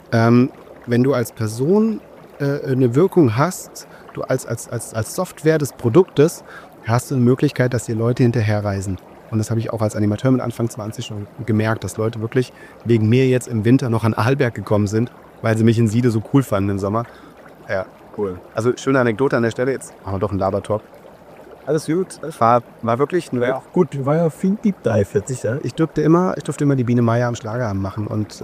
wenn du als Person eine Wirkung hast, du als Software des Produktes, hast du eine Möglichkeit, dass dir Leute hinterherreisen. Und das habe ich auch als Animateur mit Anfang 20 schon gemerkt, dass Leute wirklich wegen mir jetzt im Winter noch an Arlberg gekommen sind, weil sie mich in Siede so cool fanden im Sommer. Ja, cool. Also schöne Anekdote an der Stelle, jetzt machen wir doch einen Labertalk. Alles gut, war wirklich, war auch gut, war ja viel Deep Dive jetzt sicher. Ich durfte immer die Biene Meier am Schlagerabend machen und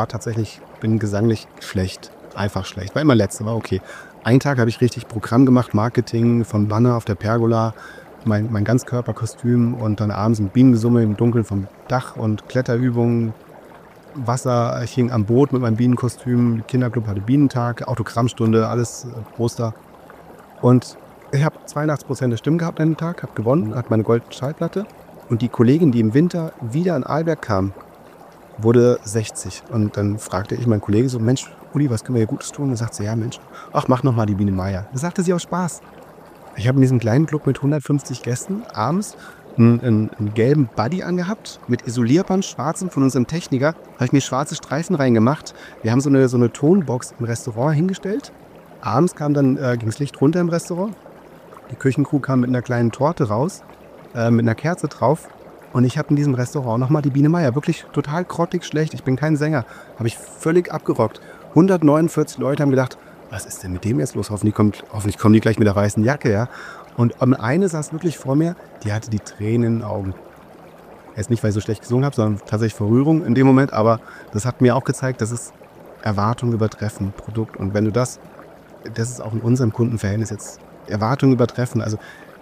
bin gesanglich schlecht, einfach schlecht. War immer Letzte, war okay. Einen Tag habe ich richtig Programm gemacht, Marketing von Banner auf der Pergola, mein Ganzkörperkostüm und dann abends ein Bienengesumme im Dunkeln vom Dach und Kletterübungen, Wasser, ich hing am Boot mit meinem Bienenkostüm, Kinderclub hatte Bienentag, Autogrammstunde, alles Poster. Und ich habe 82% der Stimmen gehabt an dem Tag, habe gewonnen, hatte meine goldene Schallplatte. Und die Kollegin, die im Winter wieder an Arlberg kam, wurde 60. Und dann fragte ich meinen Kollegen so, Mensch, Uli, was können wir hier Gutes tun? Und dann sagt sie, ja Mensch, ach, mach noch mal die Biene Meier. Das sagte sie aus Spaß. Ich habe in diesem kleinen Club mit 150 Gästen abends einen gelben Buddy angehabt, mit Isolierband, schwarzen von unserem Techniker. Habe ich mir schwarze Streifen reingemacht. Wir haben so eine Tonbox im Restaurant hingestellt. Abends ging das Licht runter im Restaurant. Die Küchencrew kam mit einer kleinen Torte raus, mit einer Kerze drauf. Und ich habe in diesem Restaurant nochmal die Biene Meier, wirklich total grottig schlecht. Ich bin kein Sänger, habe ich völlig abgerockt. 149 Leute haben gedacht, was ist denn mit dem jetzt los? Hoffentlich kommen die gleich mit der weißen Jacke, ja. Und eine saß wirklich vor mir, die hatte die Tränen in den Augen. Jetzt nicht, weil ich so schlecht gesungen habe, sondern tatsächlich vor Rührung in dem Moment. Aber das hat mir auch gezeigt, dass es Erwartungen übertreffen, Produkt. Und wenn du das ist auch in unserem Kundenverhältnis jetzt Erwartungen übertreffen. Also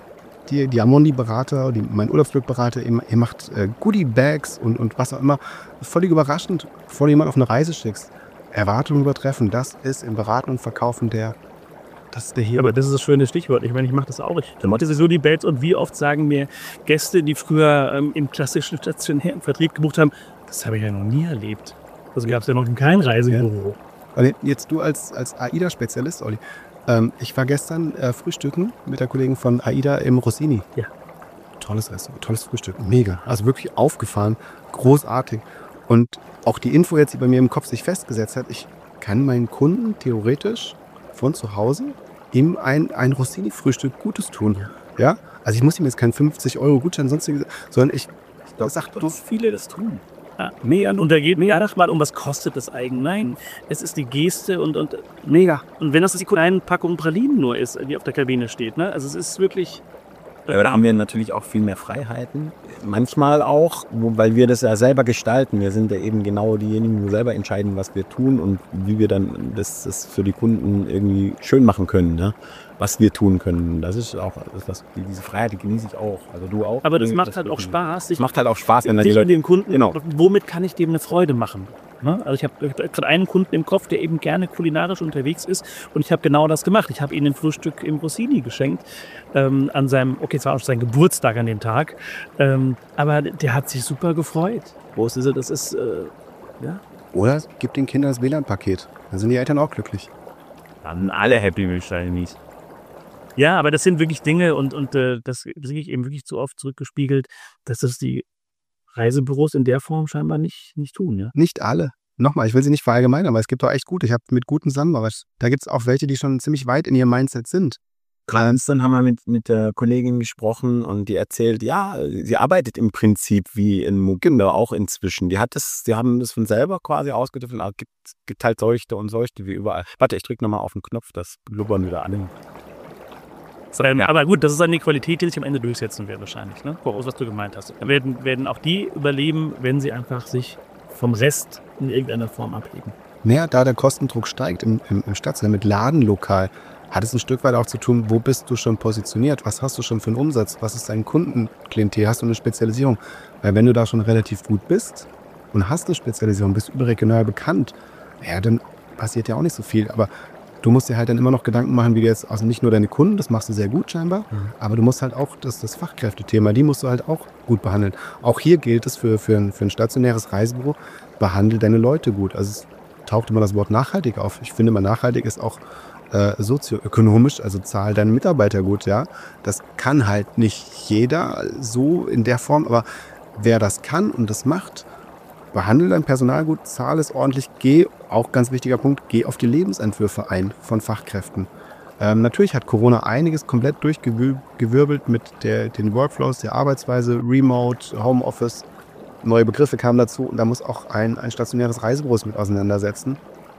die Amondi-Berater, mein Urlaubsglück-Berater, ihr macht Goodie-Bags und was auch immer. Das ist völlig überraschend, bevor du jemanden auf eine Reise schickst. Erwartungen übertreffen, das ist im Beraten und Verkaufen das ist der Hebel. Aber das ist das schöne Stichwort. Ich meine, ich mache das auch. Ich mache so die Bags, und wie oft sagen mir Gäste, die früher im klassischen stationären Vertrieb gebucht haben, das habe ich ja noch nie erlebt. Also gab es ja noch kein Reisebüro. Ja. Jetzt du als AIDA-Spezialist, Olli, ich war gestern frühstücken mit der Kollegin von AIDA im Rossini. Ja. tolles Restaurant, tolles Frühstück, mega. Also wirklich aufgefahren, großartig. Und auch die Info jetzt, die bei mir im Kopf sich festgesetzt hat, ich kann meinen Kunden theoretisch von zu Hause ihm ein Rossini-Frühstück Gutes tun. Ja? Also ich muss ihm jetzt keinen 50-Euro-Gutschein, sonstiges, sondern ich sag, Dass viele das tun. Ja, mega. Und da geht mega mal um, was kostet das eigentlich? Nein, es ist die Geste und mega. Und wenn das die kleine Packung Pralinen nur ist, die auf der Kabine steht, ne? Also es ist wirklich... Ja, da haben wir natürlich auch viel mehr Freiheiten. Manchmal auch, weil wir das ja selber gestalten. Wir sind ja eben genau diejenigen, die selber entscheiden, was wir tun und wie wir dann das für die Kunden irgendwie schön machen können, ne? Was wir tun können. Das ist auch, diese Freiheit, die genieße ich auch. Also du auch. Aber das macht halt auch Spaß. Das macht halt auch Spaß, wenn dann die Leute... den Kunden, genau. Womit kann ich dem eine Freude machen? Ne? Also ich habe gerade einen Kunden im Kopf, der eben gerne kulinarisch unterwegs ist und ich habe genau das gemacht. Ich habe ihm ein Frühstück im Rossini geschenkt an seinem, es war auch sein Geburtstag an dem Tag, aber der hat sich super gefreut. Groß ist er, das ist, ja. Oder gib den Kindern das WLAN-Paket, dann sind die Eltern auch glücklich. Dann alle happy wahrscheinlich. Ja, aber das sind wirklich Dinge und das sehe ich eben wirklich zu oft zurückgespiegelt, dass das die Reisebüros in der Form scheinbar nicht tun, ja? Nicht alle. Nochmal, ich will sie nicht verallgemeinern, aber es gibt auch echt gute. Ich habe mit guten zusammengearbeitet. Da gibt es auch welche, die schon ziemlich weit in ihrem Mindset sind. Dann haben wir mit der Kollegin gesprochen und die erzählt, ja, sie arbeitet im Prinzip wie in Muginder auch inzwischen. Die haben das von selber quasi ausgetüftelt. Es gibt halt Seuchte und Seuchte wie überall. Warte, ich drücke nochmal auf den Knopf, das blubbern wieder alle. Ja. Aber gut, das ist eine Qualität, die sich am Ende durchsetzen wird wahrscheinlich, ne? Voraus, was du gemeint hast. Werden auch die überleben, wenn sie einfach sich vom Rest in irgendeiner Form abheben. Naja, da der Kostendruck steigt im Stadtteil mit Ladenlokal, hat es ein Stück weit auch zu tun, wo bist du schon positioniert? Was hast du schon für einen Umsatz? Was ist dein Kundenklientel? Hast du eine Spezialisierung? Weil wenn du da schon relativ gut bist und hast eine Spezialisierung, bist überregional bekannt, ja, dann passiert ja auch nicht so viel. Aber du musst dir halt dann immer noch Gedanken machen, wie du jetzt, also nicht nur deine Kunden, das machst du sehr gut scheinbar, aber du musst halt auch das Fachkräftethema, die musst du halt auch gut behandeln. Auch hier gilt es für ein stationäres Reisebüro, behandle deine Leute gut. Also es taucht immer das Wort nachhaltig auf. Ich finde mal, nachhaltig ist auch sozioökonomisch, also zahl deine Mitarbeiter gut, ja. Das kann halt nicht jeder so in der Form, aber wer das kann und das macht, behandle dein Personal gut, zahle es ordentlich, auch ganz wichtiger Punkt, geh auf die Lebensentwürfe ein von Fachkräften. Natürlich hat Corona einiges komplett durchgewirbelt mit den Workflows, der Arbeitsweise, Remote, Homeoffice, neue Begriffe kamen dazu und da muss auch ein stationäres Reisebüro mit auseinandersetzen.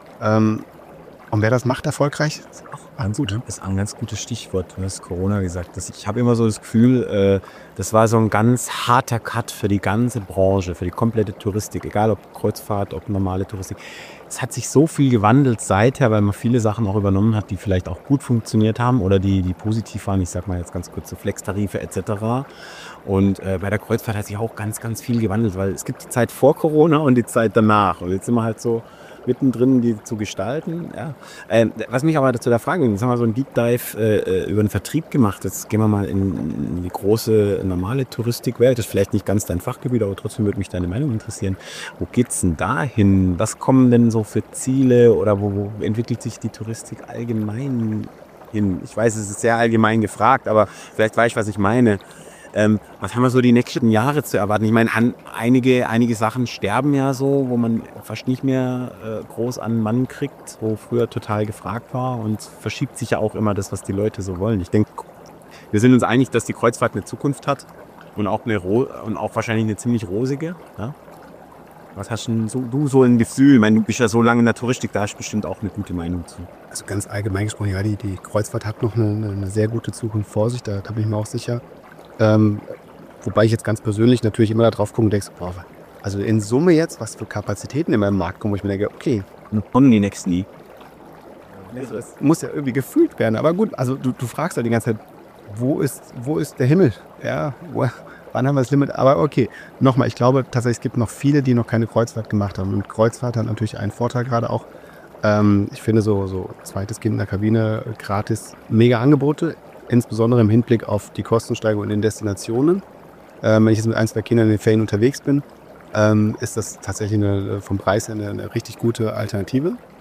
Und wer das macht erfolgreich, ist auch gut. Das ist ein ganz gutes Stichwort. Du hast Corona gesagt. Ich habe immer so das Gefühl, das war so ein ganz harter Cut für die ganze Branche, für die komplette Touristik. Egal ob Kreuzfahrt, ob normale Touristik. Es hat sich so viel gewandelt seither, weil man viele Sachen auch übernommen hat, die vielleicht auch gut funktioniert haben oder die positiv waren. Ich sage mal jetzt ganz kurz so Flextarife etc. Und bei der Kreuzfahrt hat sich auch ganz, ganz viel gewandelt, weil es gibt die Zeit vor Corona und die Zeit danach. Und jetzt sind wir halt so mittendrin, die zu gestalten. Ja. Was mich aber dazu der Frage, jetzt haben wir so einen Deep Dive über den Vertrieb gemacht. Jetzt gehen wir mal in die große, normale Touristikwelt. Das ist vielleicht nicht ganz dein Fachgebiet, aber trotzdem würde mich deine Meinung interessieren. Wo geht's denn da hin? Was kommen denn so für Ziele oder wo entwickelt sich die Touristik allgemein hin? Ich weiß, es ist sehr allgemein gefragt, aber vielleicht weiß ich, was ich meine. Was haben wir so die nächsten Jahre zu erwarten? Ich meine, einige Sachen sterben ja so, wo man fast nicht mehr groß an den Mann kriegt, wo früher total gefragt war und verschiebt sich ja auch immer das, was die Leute so wollen. Ich denke, wir sind uns einig, dass die Kreuzfahrt eine Zukunft hat und auch wahrscheinlich eine ziemlich rosige. Ja? Was hast du so ein Gefühl? Ich meine, du bist ja so lange in der Touristik, da hast du bestimmt auch eine gute Meinung zu. Also ganz allgemein gesprochen, ja, die Kreuzfahrt hat noch eine sehr gute Zukunft vor sich, da bin ich mir auch sicher. Wobei ich jetzt ganz persönlich natürlich immer darauf gucke und denke, boah, also in Summe jetzt, was für Kapazitäten in meinem Markt kommen, wo ich mir denke, okay, kommen die nächsten nie. Also es muss ja irgendwie gefühlt werden. Aber gut, also du fragst halt die ganze Zeit, wo ist der Himmel? Ja, wann haben wir das Limit? Aber okay, nochmal, ich glaube tatsächlich, es gibt noch viele, die noch keine Kreuzfahrt gemacht haben. Und Kreuzfahrt hat natürlich einen Vorteil gerade auch. Ich finde so zweites Kind in der Kabine, gratis, mega Angebote. Insbesondere im Hinblick auf die Kostensteigerung in den Destinationen. Wenn ich jetzt mit 1, 2 Kindern in den Ferien unterwegs bin, ist das tatsächlich vom Preis her eine richtig gute Alternative.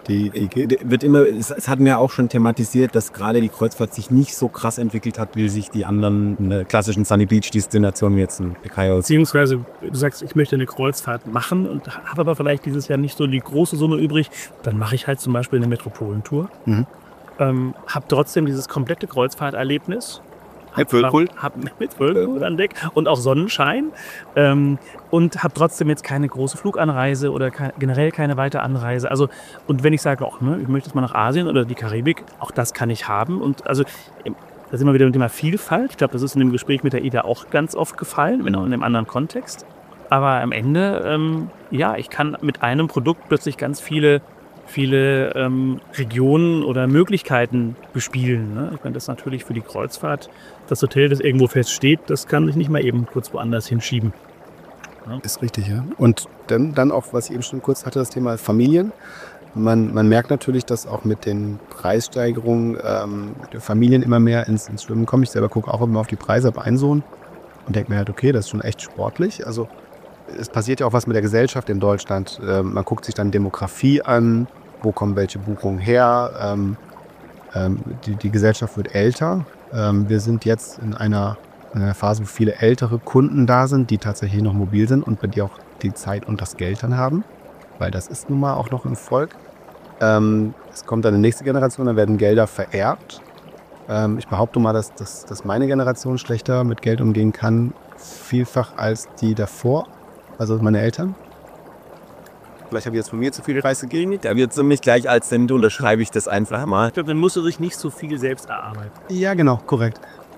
Wird immer, es hatten wir auch schon thematisiert, dass gerade die Kreuzfahrt sich nicht so krass entwickelt hat, wie sich die anderen klassischen Sunny Beach Destinationen wie jetzt ein Pekayo. Beziehungsweise du sagst, ich möchte eine Kreuzfahrt machen und habe aber vielleicht dieses Jahr nicht so die große Summe übrig, dann mache ich halt zum Beispiel eine Metropolentour. Habe trotzdem dieses komplette Kreuzfahrterlebnis. Mit Whirlpool an Deck und auch Sonnenschein. Und habe trotzdem jetzt keine große Fluganreise oder generell keine weitere Anreise. Also, und wenn ich sage, ich möchte jetzt mal nach Asien oder die Karibik, auch das kann ich haben. Und also, da sind wir wieder beim Thema Vielfalt. Ich glaube, das ist in dem Gespräch mit der Ida auch ganz oft gefallen, wenn auch in einem anderen Kontext. Aber am Ende, ich kann mit einem Produkt plötzlich ganz viele Regionen oder Möglichkeiten bespielen. Ne? Ich meine, das ist natürlich für die Kreuzfahrt, das Hotel, das irgendwo feststeht, das kann sich nicht mal eben kurz woanders hinschieben. Ja. Ist richtig, ja. Und dann auch, was ich eben schon kurz hatte, das Thema Familien. Man merkt natürlich, dass auch mit den Preissteigerungen Familien immer mehr ins Schwimmen kommen. Ich selber gucke auch immer auf die Preise, habe einen Sohn und denke mir halt, okay, das ist schon echt sportlich. Also es passiert ja auch was mit der Gesellschaft in Deutschland. Man guckt sich dann Demografie an, wo kommen welche Buchungen her. Die Gesellschaft wird älter. Wir sind jetzt in einer Phase, wo viele ältere Kunden da sind, die tatsächlich noch mobil sind und bei die auch die Zeit und das Geld dann haben, weil das ist nun mal auch noch ein Volk. Es kommt dann eine nächste Generation, dann werden Gelder vererbt. Ich behaupte mal, dass meine Generation schlechter mit Geld umgehen kann, vielfach als die davor, also meine Eltern. Vielleicht habe ich jetzt von mir zu viel Reise gegen. Da wird es mich gleich als Sende, unterschreibe ich das einfach mal. Ich glaube, dann musst du sich nicht so viel selbst erarbeiten. Ja, genau, korrekt.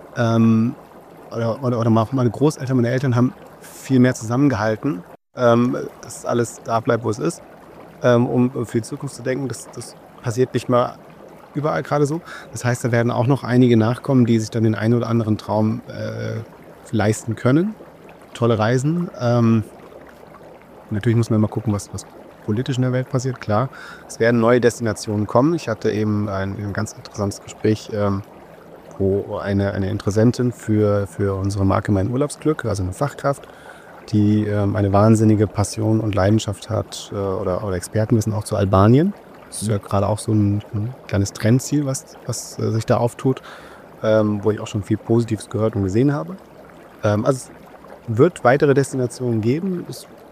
Oder meine Großeltern, meine Eltern haben viel mehr zusammengehalten, dass alles da bleibt, wo es ist, um für die Zukunft zu denken. Das passiert nicht mal überall gerade so. Das heißt, da werden auch noch einige nachkommen, die sich dann den einen oder anderen Traum leisten können. Tolle Reisen. Natürlich muss man immer gucken, was politisch in der Welt passiert, klar. Es werden neue Destinationen kommen. Ich hatte eben ein ganz interessantes Gespräch, wo eine Interessentin für unsere Marke Mein Urlaubsglück, also eine Fachkraft, die eine wahnsinnige Passion und Leidenschaft hat oder Expertenwissen auch zu Albanien. Das ist ja gerade auch so ein kleines Trendziel, was sich da auftut, wo ich auch schon viel Positives gehört und gesehen habe. Also es wird weitere Destinationen geben.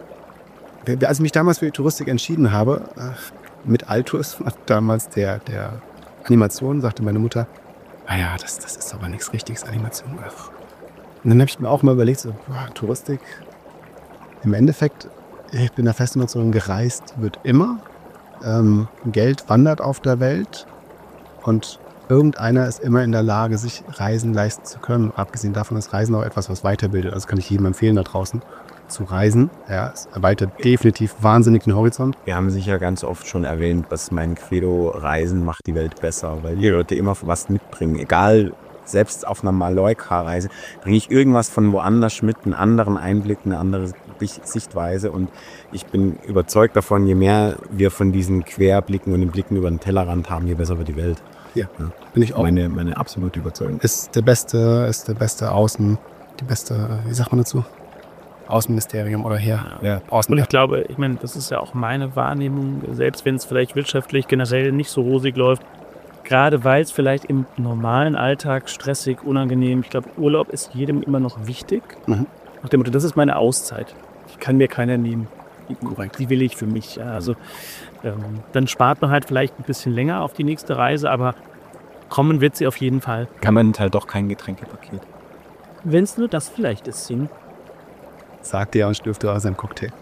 Als ich mich damals für die Touristik entschieden habe, mit Altours, damals der Animation, sagte meine Mutter, naja, das ist aber nichts Richtiges, Animation. Und dann habe ich mir auch mal überlegt, Touristik, im Endeffekt, ich bin der festen Überzeugung, gereist wird immer. Geld wandert auf der Welt und irgendeiner ist immer in der Lage, sich Reisen leisten zu können. Abgesehen davon ist Reisen auch etwas, was weiterbildet. Also kann ich jedem empfehlen da draußen zu reisen. Ja, es erweitert definitiv wahnsinnig den Horizont. Wir haben sicher ganz oft schon erwähnt, dass mein Credo Reisen macht die Welt besser, weil die Leute immer was mitbringen. Egal, selbst auf einer Mallorca-Reise bringe ich irgendwas von woanders mit, einen anderen Einblick, eine andere Sichtweise. Und ich bin überzeugt davon, je mehr wir von diesen Querblicken und den Blicken über den Tellerrand haben, je besser wird die Welt. Ja, bin ich auch. Meine absolute Überzeugung. Ist der beste Außen, die beste, wie sagt man dazu? Außenministerium oder Außen. Und ich glaube, das ist ja auch meine Wahrnehmung, selbst wenn es vielleicht wirtschaftlich generell nicht so rosig läuft, gerade weil es vielleicht im normalen Alltag stressig, unangenehm, ich glaube, Urlaub ist jedem immer noch wichtig. Nach dem Motto, das ist meine Auszeit. Ich kann mir keiner nehmen. Korrekt. Die will ich für mich. Ja. Also dann spart man halt vielleicht ein bisschen länger auf die nächste Reise, aber kommen wird sie auf jeden Fall. Kann man halt doch kein Getränkepaket. Wenn es nur das vielleicht ist, Sing. Sagt er und schlürft aus seinem Cocktail.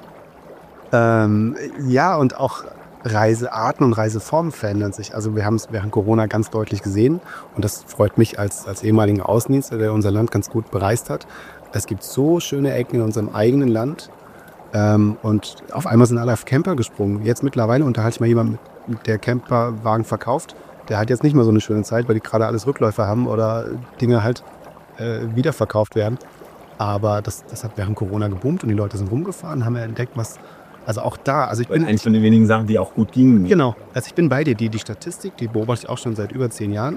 Ja, und auch Reisearten und Reiseformen verändern sich. Also wir haben es während Corona ganz deutlich gesehen und das freut mich als ehemaligen Außendienstler, der unser Land ganz gut bereist hat. Es gibt so schöne Ecken in unserem eigenen Land und auf einmal sind alle auf Camper gesprungen. Jetzt mittlerweile unterhalte ich mal jemanden, der Camperwagen verkauft. Der hat jetzt nicht mehr so eine schöne Zeit, weil die gerade alles Rückläufer haben oder Dinge halt wiederverkauft werden. Aber das hat während Corona geboomt und die Leute sind rumgefahren, haben ja entdeckt, was, also auch da, also ich bin eigentlich von den wenigen Sachen, die auch gut gingen. Genau, also ich bin bei dir, die Statistik, die beobachte ich auch schon seit über 10 Jahren.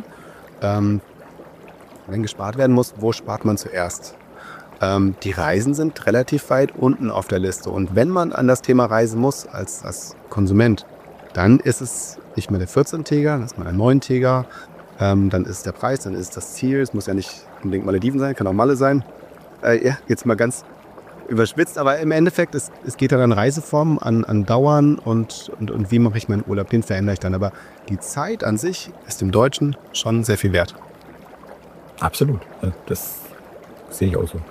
Wenn gespart werden muss, wo spart man zuerst? Die Reisen sind relativ weit unten auf der Liste und wenn man an das Thema Reisen muss als Konsument, dann ist es nicht mehr der 14-Täger, dann ist man ein 9-Täger. Dann ist der Preis, dann ist das Ziel. Es muss ja nicht unbedingt Malediven sein, kann auch Malle sein. Ja, jetzt mal ganz überspitzt, aber im Endeffekt, es geht dann an Reiseformen, an Dauern und wie mache ich meinen Urlaub, den verändere ich dann. Aber die Zeit an sich ist im Deutschen schon sehr viel wert. Absolut. Das sehe ich auch so.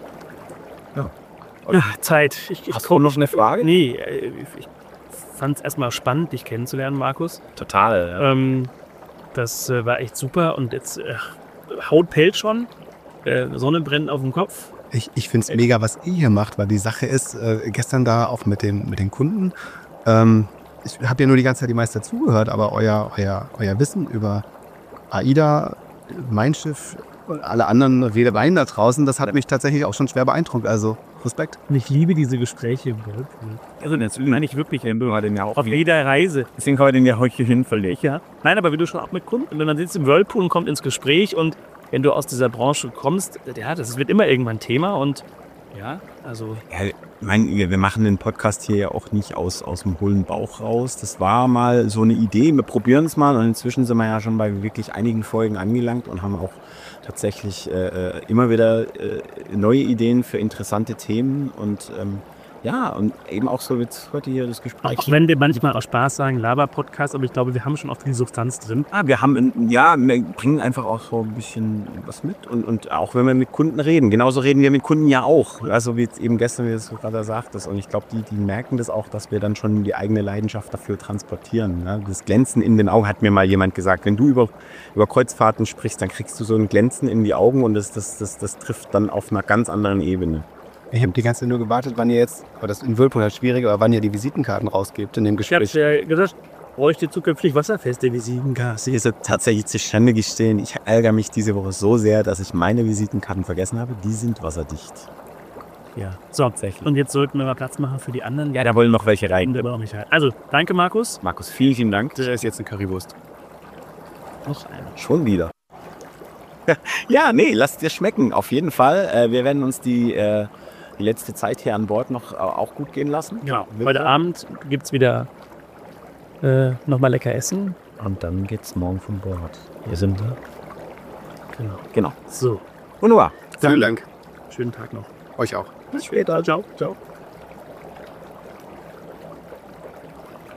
Ja, Zeit. Hast du noch eine Frage? Nee, ich fand es erstmal spannend, dich kennenzulernen, Markus. Total. Ja. Das war echt super und jetzt Haut pellt schon, Sonne brennt auf dem Kopf. Ich finde es mega, was ihr hier macht, weil die Sache ist, gestern da auch mit den Kunden, ich habe ja nur die ganze Zeit die meisten zugehört, aber euer Wissen über AIDA, Mein Schiff und alle anderen Reedereien da draußen, das hat mich tatsächlich auch schon schwer beeindruckt. Also Respekt. Und ich liebe diese Gespräche im Whirlpool. Also das meine ich wirklich, wenn du den ja auch Auf jeder Reise. Deswegen kann man den ja heute hinverlegen. Ja. Nein, aber wie du schon auch mit Kunden, wenn man sitzt im Whirlpool und kommt ins Gespräch und wenn du aus dieser Branche kommst, ja, das wird immer irgendwann Thema und ja, also. Ja, ich meine, wir machen den Podcast hier ja auch nicht aus dem hohlen Bauch raus. Das war mal so eine Idee, wir probieren es mal und inzwischen sind wir ja schon bei wirklich einigen Folgen angelangt und haben auch tatsächlich immer wieder neue Ideen für interessante Themen und ja, und eben auch so jetzt heute hier das Gespräch. Auch wenn wir manchmal aus Spaß sagen, Laber-Podcast, aber ich glaube, wir haben schon auch viel Substanz drin. Wir bringen einfach auch so ein bisschen was mit und auch wenn wir mit Kunden reden. Genauso reden wir mit Kunden ja auch. Also wie jetzt eben gestern, wie du es gerade sagtest. Und ich glaube, die merken das auch, dass wir dann schon die eigene Leidenschaft dafür transportieren. Ja? Das Glänzen in den Augen, hat mir mal jemand gesagt. Wenn du über Kreuzfahrten sprichst, dann kriegst du so ein Glänzen in die Augen und das trifft dann auf einer ganz anderen Ebene. Ich habe die ganze Zeit nur gewartet, wann ihr jetzt, aber das in Whirlpool halt schwierig, aber wann ihr die Visitenkarten rausgebt in dem Ich habe Gespräch. ja gesagt, bräuchte zukünftig wasserfeste Visitenkarten. Sie ist tatsächlich zustande gestehen. Ich ärgere mich diese Woche so sehr, dass ich meine Visitenkarten vergessen habe. Die sind wasserdicht. Ja, so. Und jetzt sollten wir mal Platz machen für die anderen. Ja, da wollen noch welche rein. Also, danke Markus. Markus, vielen Dank. Das ist jetzt eine Currywurst. Noch einer. Schon wieder. Ja, nee, lasst dir schmecken. Auf jeden Fall. Wir werden uns die letzte Zeit hier an Bord noch auch gut gehen lassen. Genau. Heute Abend gibt es wieder nochmal lecker essen. Und dann geht's morgen von Bord. Hier sind wir. Genau. So. Wunderbar. Vielen Dank. Schönen Tag noch. Euch auch. Bis später. Ciao. Ciao.